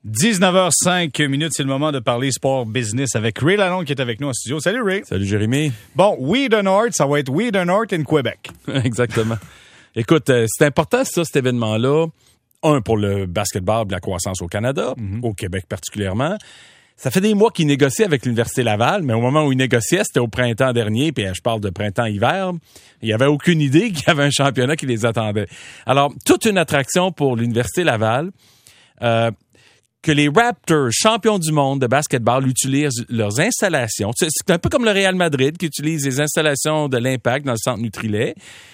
19h05, c'est le moment de parler sport business avec Ray Lalonde qui est avec nous en studio. Salut Ray. Salut Jérémy. Bon, We the North, ça va être We the North in Québec. Exactement. Écoute, c'est important ça, cet événement-là. Un, pour le basketball et la croissance au Canada, au Québec particulièrement. Ça fait des mois qu'ils négocient avec l'Université Laval, mais au moment où ils négociaient, c'était au printemps dernier, puis je parle de printemps-hiver, il n'y avait aucune idée qu'il y avait un championnat qui les attendait. Alors, toute une attraction pour l'Université Laval, que les Raptors, champions du monde de basketball, utilisent leurs installations. C'est un peu comme le Real Madrid qui utilise les installations de l'Impact dans le centre Nutrilait.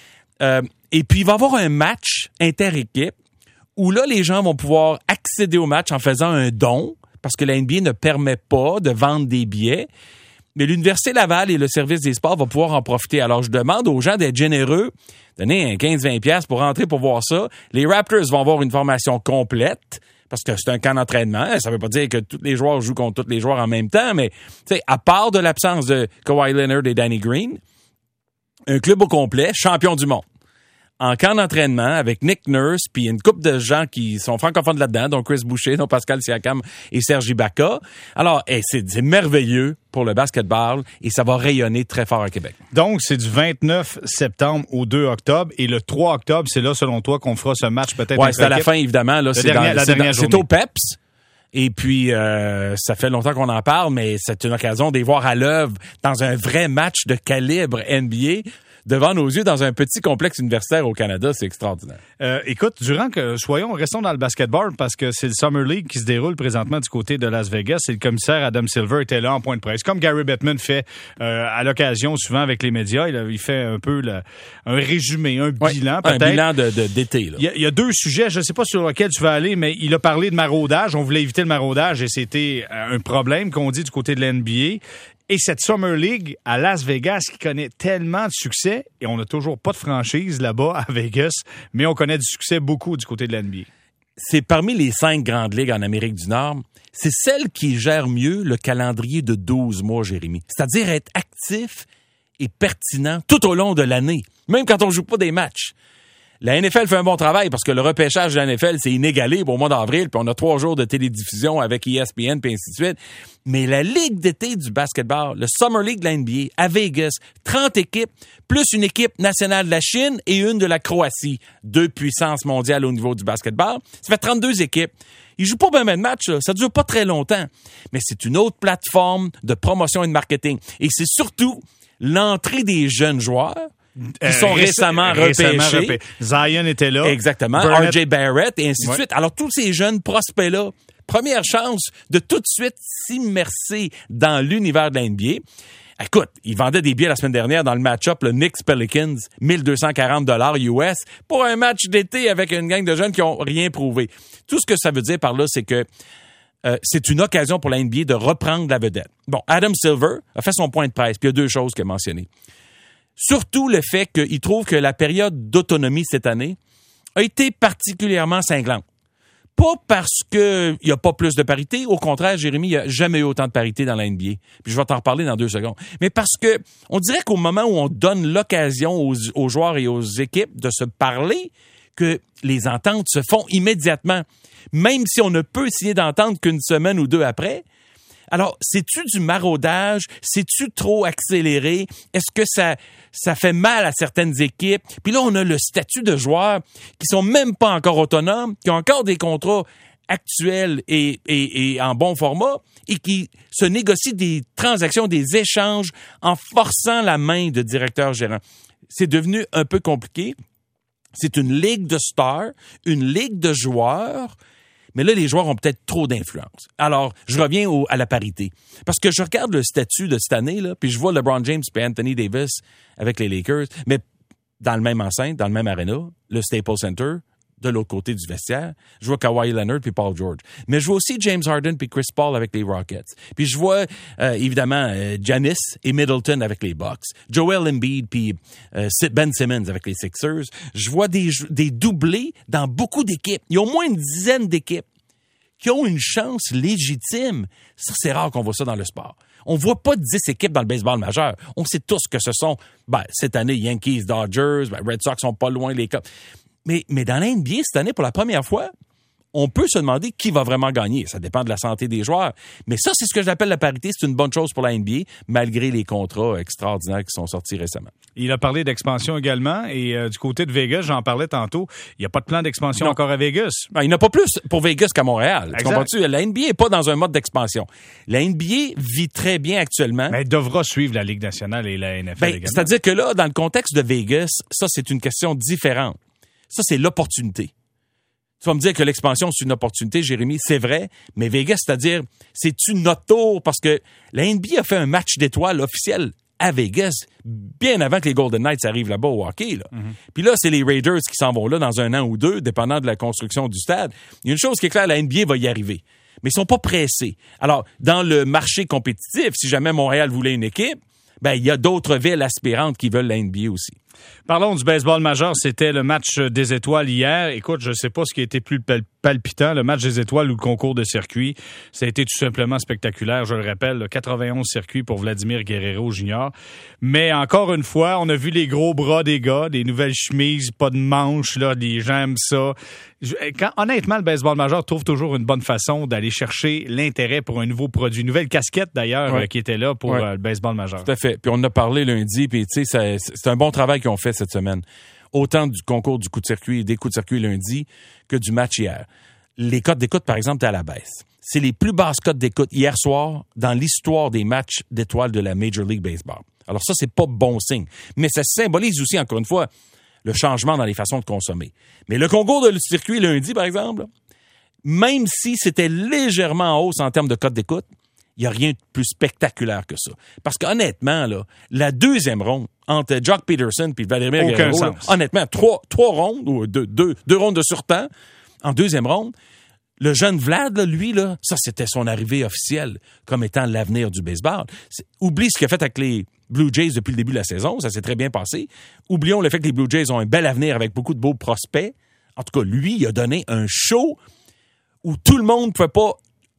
Et puis, il va y avoir un match inter-équipe où là, les gens vont pouvoir accéder au match en faisant un don, parce que la NBA ne permet pas de vendre des billets. Mais l'Université Laval et le service des sports vont pouvoir en profiter. Alors, je demande aux gens d'être généreux, donner un 15-20$ pour rentrer pour voir ça. Les Raptors vont avoir une formation complète, parce que c'est un camp d'entraînement. Ça veut pas dire que tous les joueurs jouent contre tous les joueurs en même temps, mais à part de l'absence de Kawhi Leonard et Danny Green, un club au complet, champion du monde. En camp d'entraînement avec Nick Nurse, puis une couple de gens qui sont francophones là-dedans, dont Chris Boucher, dont Pascal Siakam et Serge Ibaka. Alors, c'est merveilleux pour le basketball et ça va rayonner très fort à Québec. Donc, c'est du 29 septembre au 2 octobre et le 3 octobre, c'est là, selon toi, qu'on fera ce match peut-être. Oui, c'est à la fin, évidemment. Là, c'est au PEPS. Et puis, ça fait longtemps qu'on en parle, mais c'est une occasion de les voir à l'œuvre dans un vrai match de calibre NBA. Devant nos yeux, dans un petit complexe universitaire au Canada, c'est extraordinaire. Écoute, restons dans le basketball parce que c'est le Summer League qui se déroule présentement du côté de Las Vegas et le commissaire Adam Silver était là en point de presse. Comme Gary Bettman fait à l'occasion souvent avec les médias, il fait un peu un résumé, un bilan peut-être. Un bilan d'été. Là. Il y a deux sujets, je ne sais pas sur lequel tu vas aller, mais il a parlé de maraudage. On voulait éviter le maraudage et c'était un problème qu'on dit du côté de l'NBA. Et cette Summer League à Las Vegas qui connaît tellement de succès, et on n'a toujours pas de franchise là-bas à Vegas, mais on connaît du succès beaucoup du côté de l'NBA. C'est parmi les 5 grandes ligues en Amérique du Nord, c'est celle qui gère mieux le calendrier de 12 mois, Jérémy. C'est-à-dire être actif et pertinent tout au long de l'année, même quand on joue pas des matchs. La NFL fait un bon travail parce que le repêchage de la NFL, c'est inégalé au mois d'avril, puis on a 3 jours de télédiffusion avec ESPN, puis ainsi de suite. Mais la Ligue d'été du basketball, le Summer League de la NBA, à Vegas, 30 équipes, plus une équipe nationale de la Chine et une de la Croatie. 2 puissances mondiales au niveau du basketball. Ça fait 32 équipes. Ils jouent pas bien de match, là. Ça dure pas très longtemps. Mais c'est une autre plateforme de promotion et de marketing. Et c'est surtout l'entrée des jeunes joueurs qui sont récemment repêchés. Zion était là. Exactement. R.J. Barrett et ainsi de suite. Alors, tous ces jeunes prospects-là, première chance de tout de suite s'immerser dans l'univers de la NBA. Écoute, ils vendaient des billets la semaine dernière dans le match-up, le Knicks-Pelicans, $1,240 US pour un match d'été avec une gang de jeunes qui ont rien prouvé. Tout ce que ça veut dire par là, c'est que c'est une occasion pour la NBA de reprendre la vedette. Bon, Adam Silver a fait son point de presse, puis il y a 2 choses qu'il a mentionnées. Surtout le fait qu'il trouve que la période d'autonomie cette année a été particulièrement cinglante. Pas parce qu'il n'y a pas plus de parité. Au contraire, Jérémy, il n'y a jamais eu autant de parité dans la NBA. Puis je vais t'en reparler dans 2 secondes. Mais parce que on dirait qu'au moment où on donne l'occasion aux joueurs et aux équipes de se parler, que les ententes se font immédiatement. Même si on ne peut signer d'entente qu'une semaine ou 2 après. Alors, c'est-tu du maraudage? C'est-tu trop accéléré? Est-ce que ça fait mal à certaines équipes? Puis là, on a le statut de joueurs qui sont même pas encore autonomes, qui ont encore des contrats actuels et en bon format et qui se négocient des transactions, des échanges en forçant la main de directeurs gérants. C'est devenu un peu compliqué. C'est une ligue de stars, une ligue de joueurs. Mais là, les joueurs ont peut-être trop d'influence. Alors, je reviens à la parité. Parce que je regarde le statut de cette année, là, puis je vois LeBron James et Anthony Davis avec les Lakers, mais dans le même enceinte, dans le même aréna, le Staples Center, de l'autre côté du vestiaire. Je vois Kawhi Leonard puis Paul George. Mais je vois aussi James Harden puis Chris Paul avec les Rockets. Puis je vois, évidemment, Giannis et Middleton avec les Bucks. Joel Embiid puis Ben Simmons avec les Sixers. Je vois des doublés dans beaucoup d'équipes. Il y a au moins une dizaine d'équipes qui ont une chance légitime. Ça, c'est rare qu'on voit ça dans le sport. On voit pas 10 équipes dans le baseball majeur. On sait tous que ce sont, cette année, Yankees, Dodgers, Red Sox sont pas loin, les Cubs. Mais dans la NBA, cette année, pour la première fois, on peut se demander qui va vraiment gagner. Ça dépend de la santé des joueurs. Mais ça, c'est ce que j'appelle la parité. C'est une bonne chose pour la NBA, malgré les contrats extraordinaires qui sont sortis récemment. Il a parlé d'expansion également. Et du côté de Vegas, j'en parlais tantôt, il n'y a pas de plan d'expansion encore à Vegas. Ben, il n'y en a pas plus pour Vegas qu'à Montréal. Tu comprends-tu? La NBA n'est pas dans un mode d'expansion. La NBA vit très bien actuellement. Mais elle devra suivre la Ligue nationale et la NFL également. C'est-à-dire que là, dans le contexte de Vegas, ça, c'est une question différente. Ça, c'est l'opportunité. Tu vas me dire que l'expansion, c'est une opportunité, Jérémy, c'est vrai, mais Vegas, c'est-à-dire, c'est-tu notre tour? Parce que la NBA a fait un match d'étoiles officiel à Vegas bien avant que les Golden Knights arrivent là-bas au hockey. Là. Puis là, c'est les Raiders qui s'en vont là dans un an ou deux, dépendant de la construction du stade. Il y a une chose qui est claire, la NBA va y arriver. Mais ils sont pas pressés. Alors, dans le marché compétitif, si jamais Montréal voulait une équipe, ben il y a d'autres villes aspirantes qui veulent la NBA aussi. Parlons du baseball majeur. C'était le match des étoiles hier. Écoute, je sais pas ce qui a été plus palpitant, le match des étoiles ou le concours de circuits. Ça a été tout simplement spectaculaire. Je le rappelle, 91 circuits pour Vladimir Guerrero Jr. Mais encore une fois, on a vu les gros bras des gars, des nouvelles chemises, pas de manches, là, les gens aiment ça. Honnêtement, le baseball majeur trouve toujours une bonne façon d'aller chercher l'intérêt pour un nouveau produit. Une nouvelle casquette, d'ailleurs, qui était là pour le baseball majeur. Tout à fait. Puis on en a parlé lundi, puis tu sais, c'est un bon travail qu'ils ont fait cette semaine. Autant du concours du coup de circuit, des coups de circuit lundi, que du match hier. Les cotes d'écoute, par exemple, étaient à la baisse. C'est les plus basses cotes d'écoute hier soir dans l'histoire des matchs d'étoiles de la Major League Baseball. Alors ça, c'est pas bon signe. Mais ça symbolise aussi, encore une fois, le changement dans les façons de consommer. Mais le concours de circuit lundi, par exemple, même si c'était légèrement en hausse en termes de cotes d'écoute, il n'y a rien de plus spectaculaire que ça. Parce qu'honnêtement, là, la deuxième ronde entre Jock Peterson et Vladimir Guerrero, là, honnêtement, trois rondes, ou deux rondes de surtemps, en deuxième ronde, le jeune Vlad, là, lui, là, ça, c'était son arrivée officielle comme étant l'avenir du baseball. Oublie ce qu'il a fait avec les Blue Jays depuis le début de la saison, ça s'est très bien passé. Oublions le fait que les Blue Jays ont un bel avenir avec beaucoup de beaux prospects. En tout cas, lui, il a donné un show où tout le monde ne pouvait pas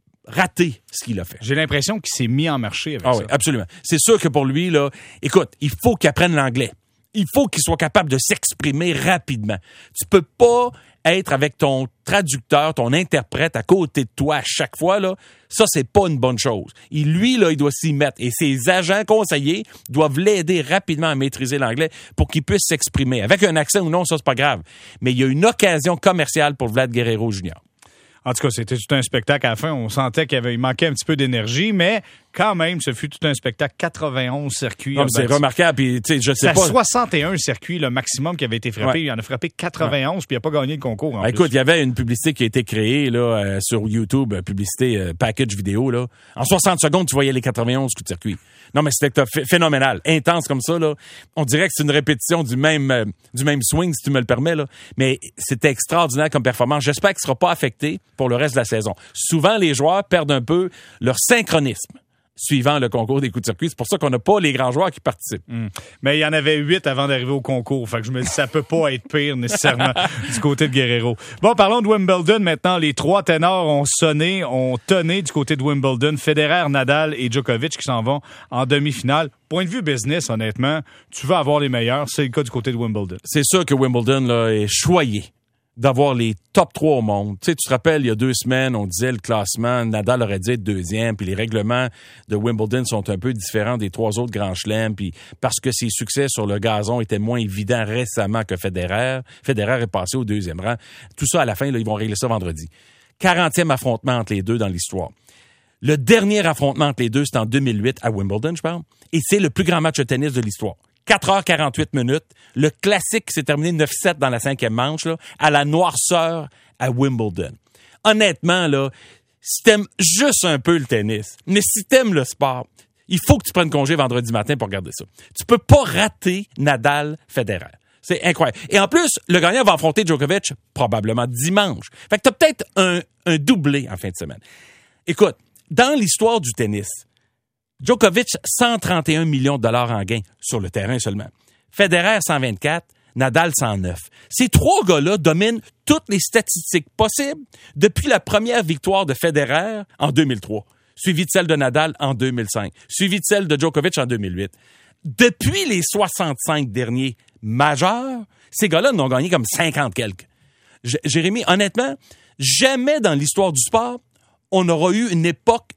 rater ce qu'il a fait. J'ai l'impression qu'il s'est mis en marché avec ça. Oui, absolument. C'est sûr que pour lui, là, écoute, il faut qu'il apprenne l'anglais. Il faut qu'il soit capable de s'exprimer rapidement. Tu peux pas être avec ton traducteur, ton interprète à côté de toi à chaque fois, là. Ça, c'est pas une bonne chose. Et lui, là, il doit s'y mettre. Et ses agents conseillers doivent l'aider rapidement à maîtriser l'anglais pour qu'il puisse s'exprimer. Avec un accent ou non, ça, c'est pas grave. Mais il y a une occasion commerciale pour Vlad Guerrero Jr. En tout cas, c'était tout un spectacle à la fin. On sentait il manquait un petit peu d'énergie, mais quand même, ce fut tout un spectacle. 91 circuits. Non, c'est remarquable. Puis, tu sais, je sais pas. C'est 61 circuits, le maximum qui avait été frappé. Il en a frappé 91, puis il n'a pas gagné le concours. Écoute, il y avait une publicité qui a été créée là sur YouTube, publicité package vidéo. Là. En 60 secondes, tu voyais les 91 coups de circuit. Non, mais c'était phénoménal. Intense comme ça. Là. On dirait que c'est une répétition du même swing, si tu me le permets. Là. Mais c'était extraordinaire comme performance. J'espère qu'il ne sera pas affecté pour le reste de la saison. Souvent, les joueurs perdent un peu leur synchronisme suivant le concours des coups de circuit. C'est pour ça qu'on n'a pas les grands joueurs qui participent. Mais il y en avait 8 avant d'arriver au concours. Fait que je me dis, ça peut pas être pire nécessairement du côté de Guerrero. Bon, parlons de Wimbledon maintenant. Les trois ténors ont tonné du côté de Wimbledon. Federer, Nadal et Djokovic qui s'en vont en demi-finale. Point de vue business, honnêtement, tu veux avoir les meilleurs. C'est le cas du côté de Wimbledon. C'est sûr que Wimbledon là, est choyé d'avoir les top 3 au monde. Tu sais, tu te rappelles, il y a 2 semaines, on disait le classement, Nadal aurait dû être deuxième, puis les règlements de Wimbledon sont un peu différents des 3 autres grands chelems, puis parce que ses succès sur le gazon étaient moins évidents récemment que Federer. Federer est passé au 2e rang. Tout ça, à la fin, là, ils vont régler ça vendredi. 40e affrontement entre les deux dans l'histoire. Le dernier affrontement entre les deux, c'est en 2008 à Wimbledon, je parle, et c'est le plus grand match de tennis de l'histoire. 4h48 minutes. Le classique s'est terminé 9-7 dans la 5e manche, là, à la noirceur à Wimbledon. Honnêtement, là, si t'aimes juste un peu le tennis, mais si t'aimes le sport, il faut que tu prennes congé vendredi matin pour regarder ça. Tu peux pas rater Nadal-Federer. C'est incroyable. Et en plus, le gagnant va affronter Djokovic probablement dimanche. Fait que t'as peut-être un doublé en fin de semaine. Écoute, dans l'histoire du tennis, Djokovic, 131 millions de dollars en gains sur le terrain seulement. Federer, 124. Nadal, 109. Ces 3 gars-là dominent toutes les statistiques possibles depuis la première victoire de Federer en 2003, suivi de celle de Nadal en 2005, suivi de celle de Djokovic en 2008. Depuis les 65 derniers majeurs, ces gars-là n'ont gagné comme 50 quelques. Jérémy, honnêtement, jamais dans l'histoire du sport, on aura eu une époque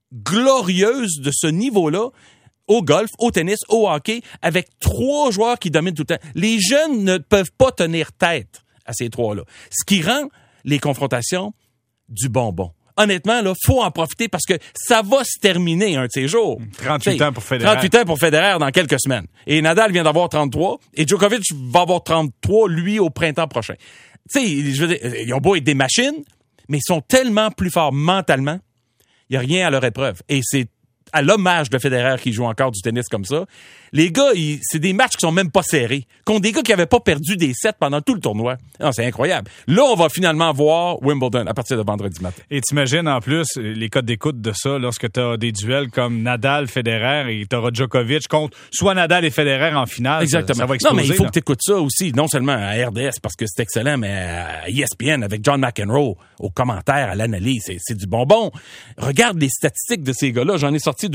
glorieuse de ce niveau-là au golf, au tennis, au hockey, avec 3 joueurs qui dominent tout le temps. Les jeunes ne peuvent pas tenir tête à ces 3-là. Ce qui rend les confrontations du bonbon. Honnêtement, là, faut en profiter parce que ça va se terminer un de ces jours. 38 ans pour Federer. 38 ans pour Federer dans quelques semaines. Et Nadal vient d'avoir 33 et Djokovic va avoir 33, lui, au printemps prochain. Tu sais, je veux dire, ils ont beau être des machines, mais ils sont tellement plus forts mentalement, il n'y a rien à leur épreuve. Et c'est à l'hommage de Federer qui joue encore du tennis comme ça. Les gars, c'est des matchs qui sont même pas serrés. Contre des gars qui n'avaient pas perdu des sets pendant tout le tournoi. Non, c'est incroyable. Là, on va finalement voir Wimbledon à partir de vendredi matin. Et t'imagines en plus les codes d'écoute de ça lorsque t'as des duels comme Nadal, Federer et t'auras Djokovic contre soit Nadal et Federer en finale. Exactement. Ça va exploser. Non, mais il faut que t'écoutes ça aussi, non seulement à RDS parce que c'est excellent, mais à ESPN avec John McEnroe aux commentaires, à l'analyse. C'est du bonbon. Regarde les statistiques de ces gars-là. J'en ai sorti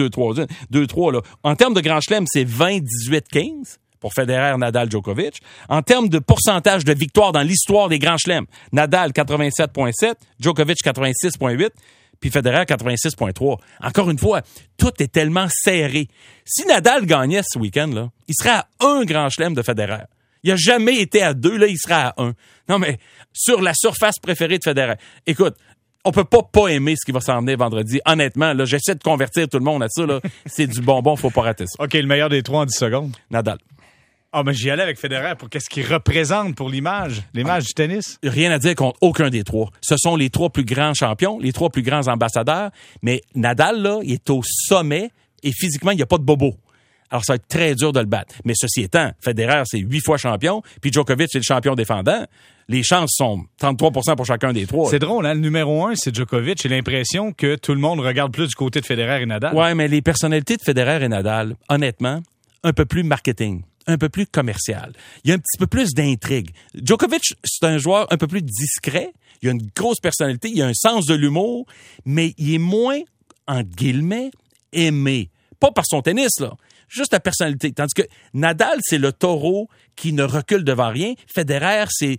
2-3 là. En termes de Grand Chelem, c'est 20-18-15 pour Federer, Nadal, Djokovic. En termes de pourcentage de victoires dans l'histoire des Grands Chelems, Nadal 87,7, Djokovic 86,8, puis Federer 86,3. Encore une fois, tout est tellement serré. Si Nadal gagnait ce week-end, là, il serait à 1 Grand Chelem de Federer. Il n'a jamais été à 2, là, il serait à 1. Non, mais sur la surface préférée de Federer. Écoute, on peut pas aimer ce qui va s'en venir vendredi. Honnêtement, là, j'essaie de convertir tout le monde à ça, là. C'est du bonbon, faut pas rater ça. OK, le meilleur des 3 en 10 secondes. Nadal. Ah, mais j'y allais avec Federer pour qu'est-ce qu'il représente pour l'image du tennis. Rien à dire contre aucun des 3. Ce sont les 3 plus grands champions, les 3 plus grands ambassadeurs. Mais Nadal, là, il est au sommet et physiquement, il n'y a pas de bobo. Alors, ça va être très dur de le battre. Mais ceci étant, Federer, c'est 8 fois champion, puis Djokovic, c'est le champion défendant. Les chances sont 33% pour chacun des 3. C'est drôle, hein? Le numéro 1, c'est Djokovic. J'ai l'impression que tout le monde regarde plus du côté de Federer et Nadal. Ouais, mais les personnalités de Federer et Nadal, honnêtement, un peu plus marketing, un peu plus commercial. Il y a un petit peu plus d'intrigue. Djokovic, c'est un joueur un peu plus discret. Il a une grosse personnalité, il a un sens de l'humour, mais il est moins, entre guillemets, aimé. Pas par son tennis, là. Juste la personnalité. Tandis que Nadal, c'est le taureau qui ne recule devant rien. Federer, c'est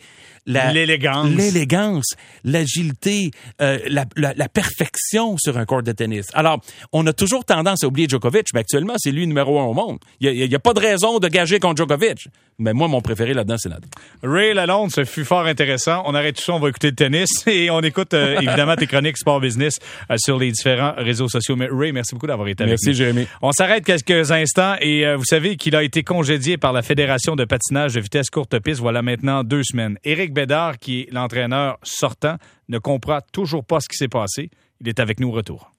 l'élégance, l'agilité, la perfection sur un court de tennis. Alors, on a toujours tendance à oublier Djokovic, mais actuellement, c'est lui le numéro 1 au monde. Il y a pas de raison de gager contre Djokovic. Mais moi, mon préféré là-dedans, c'est Nadal. Ray Lalonde, ce fut fort intéressant. On arrête tout ça, on va écouter le tennis et on écoute évidemment tes chroniques sport business sur les différents réseaux sociaux. Mais Ray, merci beaucoup d'avoir été avec nous. Merci, Jérémy. On s'arrête quelques instants et vous savez qu'il a été congédié par la Fédération de patinage de vitesse courte piste voilà maintenant 2 semaines. Éric Bédard, qui est l'entraîneur sortant, ne comprend toujours pas ce qui s'est passé. Il est avec nous au retour.